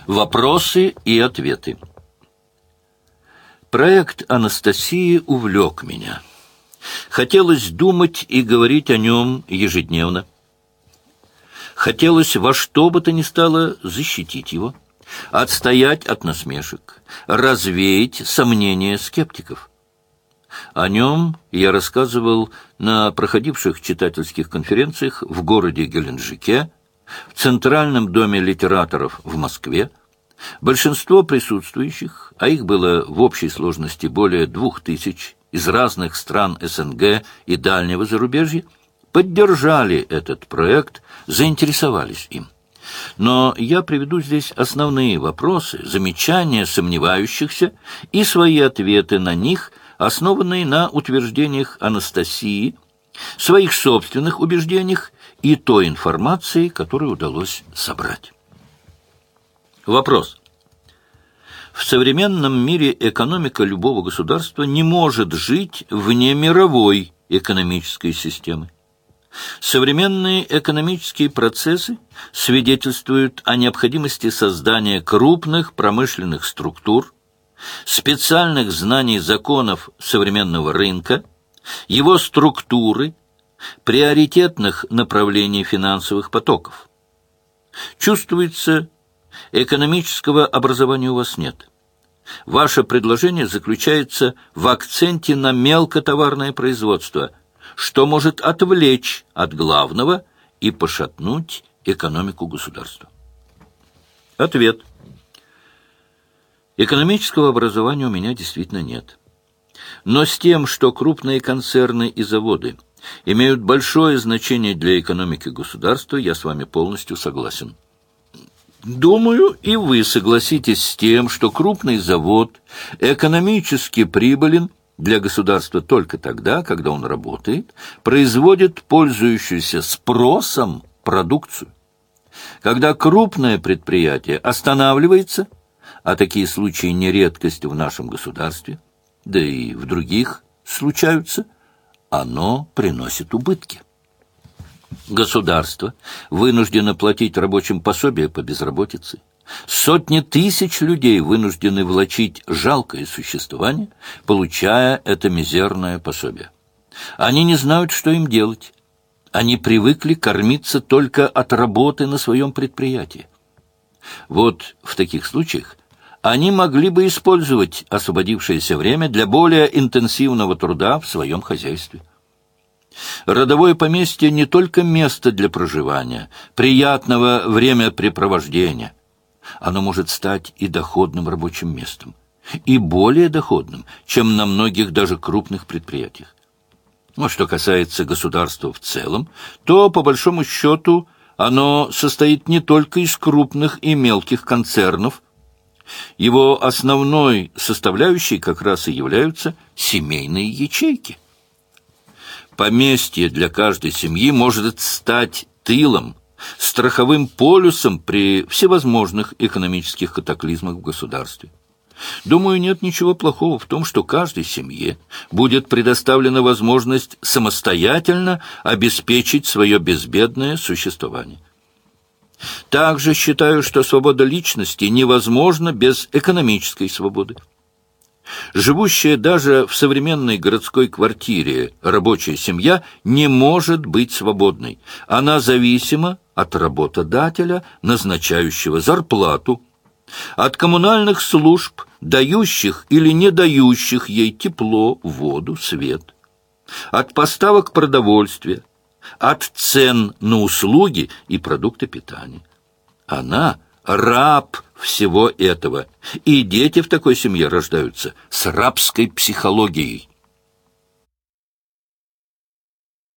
Вопросы и ответы. Проект Анастасии увлек меня. Хотелось думать и говорить о нем ежедневно. Хотелось во что бы то ни стало защитить его, отстоять от насмешек, развеять сомнения скептиков. О нем я рассказывал на проходивших читательских конференциях в городе Геленджике, в Центральном доме литераторов в Москве. Большинство присутствующих, а их было в общей сложности более 2000 из разных стран СНГ и дальнего зарубежья, поддержали этот проект, заинтересовались им. Но я приведу здесь основные вопросы, замечания сомневающихся и свои ответы на них, основанные на утверждениях Анастасии, своих собственных убеждениях и той информации, которую удалось собрать. Вопрос. В современном мире экономика любого государства не может жить вне мировой экономической системы. Современные экономические процессы свидетельствуют о необходимости создания крупных промышленных структур, специальных знаний законов современного рынка, его структуры, приоритетных направлений финансовых потоков. Чувствуется, экономического образования у вас нет. Ваше предложение заключается в акценте на мелкотоварное производство, что может отвлечь от главного и пошатнуть экономику государства. Ответ. Экономического образования у меня действительно нет. Но с тем, что крупные концерны и заводы имеют большое значение для экономики государства, я с вами полностью согласен. Думаю, и вы согласитесь с тем, что крупный завод экономически прибылен для государства только тогда, когда он работает, производит пользующуюся спросом продукцию. Когда крупное предприятие останавливается, а такие случаи не редкость в нашем государстве, да и в других случаются, оно приносит убытки. Государство вынуждено платить рабочим пособия по безработице. Сотни тысяч людей вынуждены влачить жалкое существование, получая это мизерное пособие. Они не знают, что им делать. Они привыкли кормиться только от работы на своем предприятии. Вот в таких случаях они могли бы использовать освободившееся время для более интенсивного труда в своем хозяйстве. Родовое поместье не только место для проживания, приятного времяпрепровождения. Оно может стать и доходным рабочим местом, и более доходным, чем на многих даже крупных предприятиях. Но что касается государства в целом, то, по большому счету, оно состоит не только из крупных и мелких концернов. Его основной составляющей как раз и являются семейные ячейки. Поместье для каждой семьи может стать тылом, страховым полюсом при всевозможных экономических катаклизмах в государстве. Думаю, нет ничего плохого в том, что каждой семье будет предоставлена возможность самостоятельно обеспечить свое безбедное существование. Также считаю, что свобода личности невозможна без экономической свободы. Живущая даже в современной городской квартире рабочая семья не может быть свободной. Она зависима от работодателя, назначающего зарплату, от коммунальных служб, дающих или не дающих ей тепло, воду, свет, от поставок продовольствия, от цен на услуги и продукты питания. Она раб всего этого, и дети в такой семье рождаются с рабской психологией.